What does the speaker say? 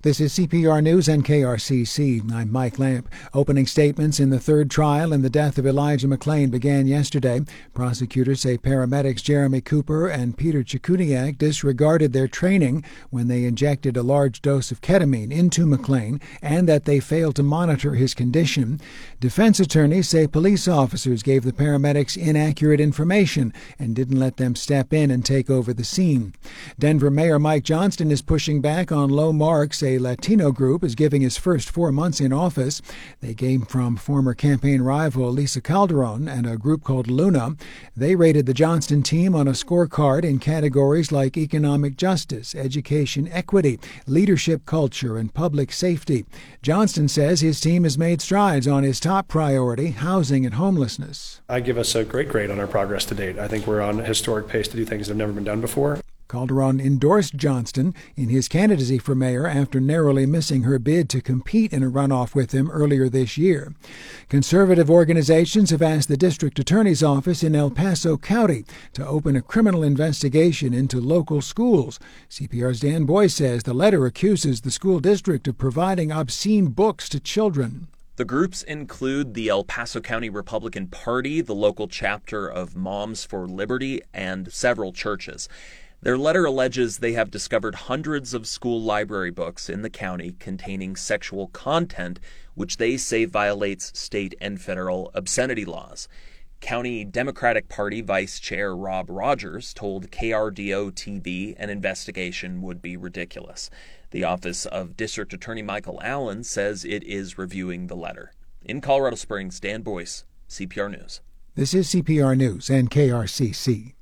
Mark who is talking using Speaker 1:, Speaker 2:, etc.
Speaker 1: This is CPR News and KRCC. I'm Mike Lamp. Opening statements in the third trial in the death of Elijah McClain began yesterday. Prosecutors say paramedics Jeremy Cooper and Peter Chikuniak disregarded their training when they injected a large dose of ketamine into McClain and that they failed to monitor his condition. Defense attorneys say police officers gave the paramedics inaccurate information and didn't let them step in and take over the scene. Denver Mayor Mike Johnston is pushing back on low marks a Latino group is giving his first 4 months in office. They came from former campaign rival Lisa Calderon and a group called Luna. They rated the Johnston team on a scorecard in categories like economic justice, education equity, leadership culture, and public safety. Johnston says his team has made strides on his top priority, housing and homelessness.
Speaker 2: I give us a great grade on our progress to date. I think we're on a historic pace to do things that have never been done before.
Speaker 1: Calderon endorsed Johnston in his candidacy for mayor after narrowly missing her bid to compete in a runoff with him earlier this year. Conservative organizations have asked the district attorney's office in El Paso County to open a criminal investigation into local schools. CPR's Dan Boyce says the letter accuses the school district of providing obscene books to children.
Speaker 3: The groups include the El Paso County Republican Party, the local chapter of Moms for Liberty, and several churches. Their letter alleges they have discovered hundreds of school library books in the county containing sexual content, which they say violates state and federal obscenity laws. County Democratic Party Vice Chair Rob Rogers told KRDO-TV an investigation would be ridiculous. The Office of District Attorney Michael Allen says it is reviewing the letter. In Colorado Springs, Dan Boyce, CPR News.
Speaker 1: This is CPR News and KRCC.